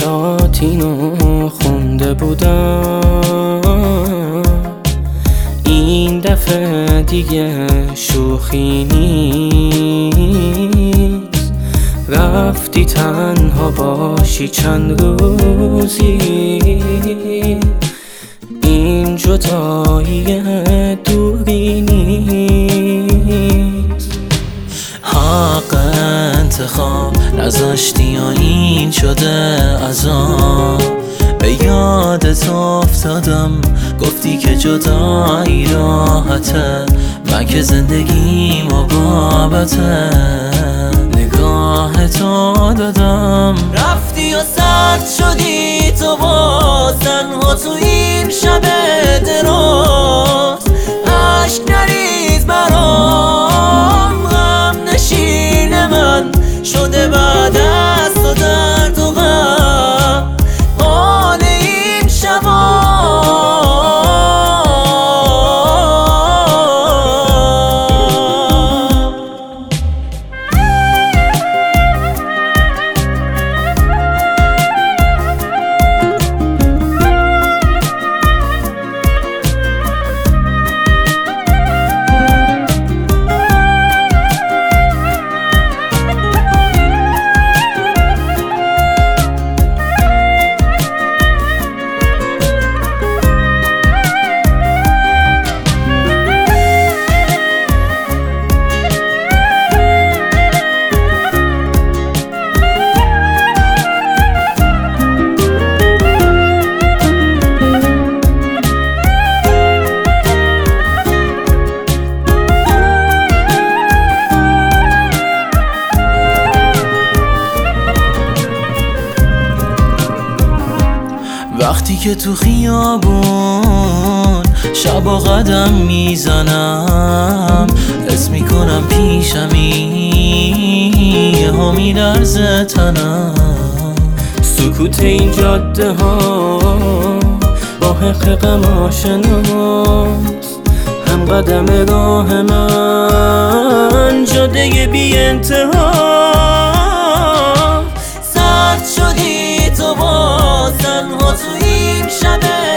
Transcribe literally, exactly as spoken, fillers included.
نوشاتینو خونده بودم، این دفعه دیگه شوخی نیست. رفتی تنها باشی چند روزی، این جدایی دوری نیست. حق انتخاب نذاشتی یا این شده عذاب؟ به یادت افتادم گفتی که جدایی راحته، من که زندگیم و بابته نگاه تو دادم. رفتی و سرد شدی تو باز تنها تو این شب دراز، عشق نریز برام، غم نشین من شده بعد از تو درد و غم حال این شبا. وقتی که تو خیابون شبا قدم میزنم، حس میکنم پیشمی یه ها میلرزه تنم. سکوت این جاده ها با حق غم آشناست، هم قدم راه من جاده بی انتها. سرد شدی تو باز تنها تو این شب